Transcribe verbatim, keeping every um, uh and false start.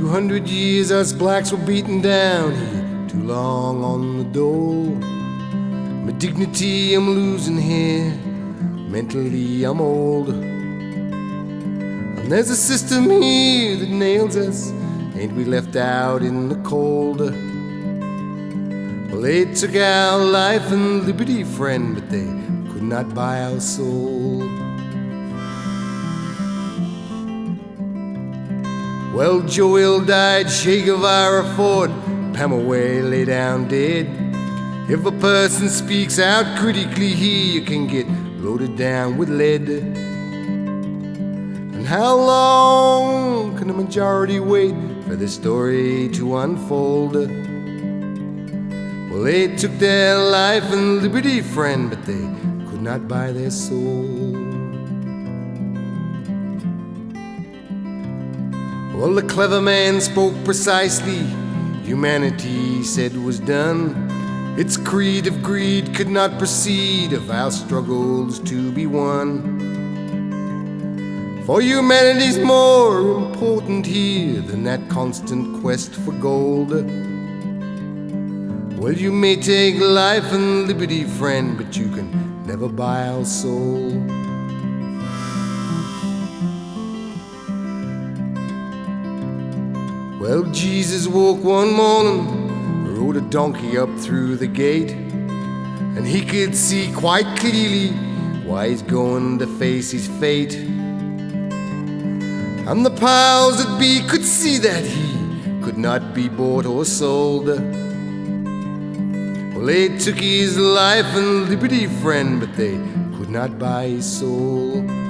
Two hundred years us blacks were beaten down here, too long on the dole. My dignity I'm losing here, mentally I'm old. And there's a system here that nails us, ain't we left out in the cold? Well, they took our life and liberty, friend, but they could not buy our soul. Well, Joel died, Che Guevara fought, Pamaway lay down dead. If a person speaks out critically here, you can get loaded down with lead. And how long can the majority wait for this story to unfold? Well, they took their life and liberty, friend, but they could not buy their soul. Well, the clever man spoke precisely. Humanity, he said, was done. Its creed of greed could not proceed if our struggles to be won. For humanity's more important here than that constant quest for gold. Well, you may take life and liberty, friend, but you can never buy our soul. Well, Jesus woke one morning, rode a donkey up through the gate, and he could see quite clearly why he's going to face his fate. And the powers that be could see that he could not be bought or sold. Well, they took his life and liberty, friend, but they could not buy his soul.